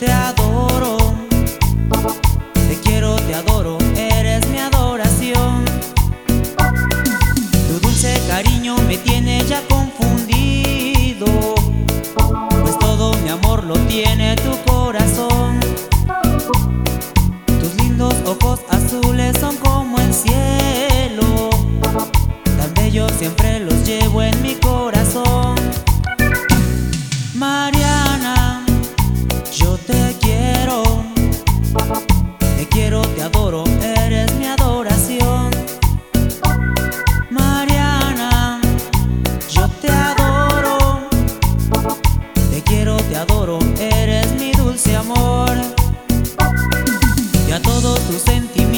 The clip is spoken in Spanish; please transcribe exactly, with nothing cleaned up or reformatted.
te adoro, te quiero, te adoro, eres mi adoración. Tu dulce cariño me tiene ya confundido, pues todo mi amor lo tiene tu corazón. Tus lindos ojos azules son como el cielo, tan bellos siempre los llevo en mi corazón. Mariana, yo te quiero, te quiero, te adoro, eres mi adoración. Mariana, yo te adoro, te quiero, te adoro, eres mi dulce amor. Y a todos tus sentimientos